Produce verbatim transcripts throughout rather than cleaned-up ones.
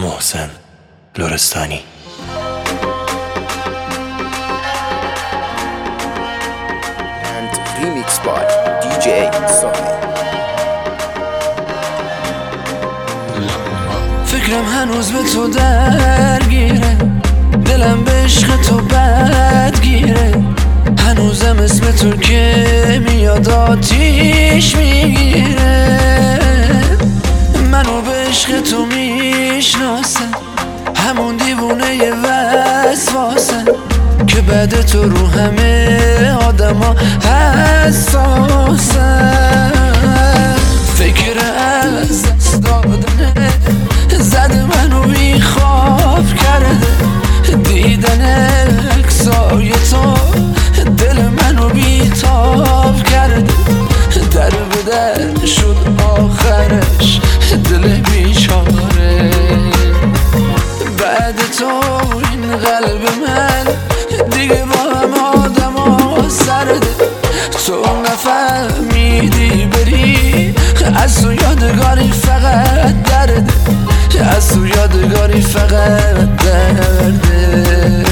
محسن لرستانی. And remix by دی جی ساهی. فکرم هنوز به تو درگیره، دلم به عشق تو بدگیره، هنوزم اسم تو که میاد آتیش میگیره. منو به عشق تو میشناسن، همون دیوونه ی وسواسن که بعد تو رو همه آدما حساسن. فکر از دست دادنه زده منو بی خواب کرده، دیدن اکسای تو دل منو بی تاب کرده. در به در شد آخرش دل بیچاره، بعد تو این قلب من دیگه با هم آدم ها سرده. تو نفهمیدی بری، از تو یادگاری فقط درده، از تو یادگاری فقط درده.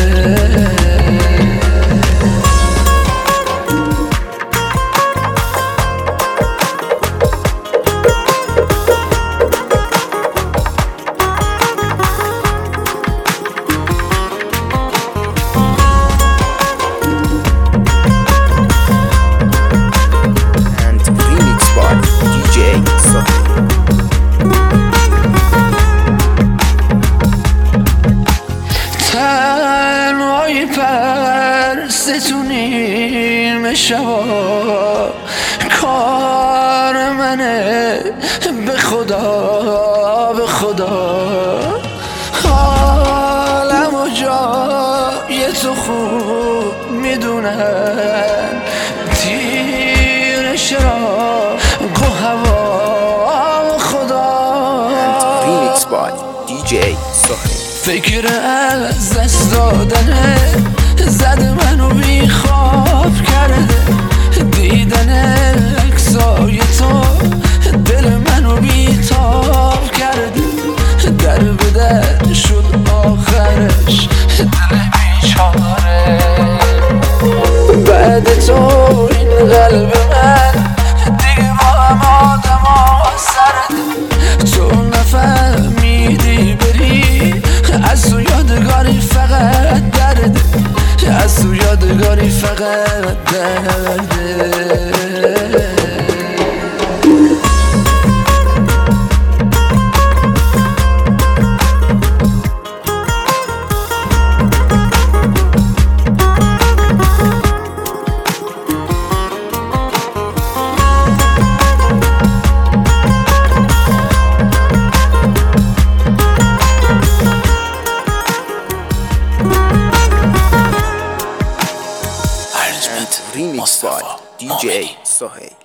تنهایی پرستونیم شبا، کار منه به خدا به خدا. حالم و جای تو خوب میدونن، تیر شراق و هوا خدا. remix by دی جی ساهی. فکر از دست دادنه زده منو بی خواب کرده، دیدن اکسای تو دل منو بی تاب کرده. در به در شد آخرش دل بیچاره، بعد تو این قلب من دیگه با هم آدم ها سرده. تو نفهمیدی بری، از تو یادگاری فقط درده، از تو یادگاری فقط درده. remix by دی جی ساهی.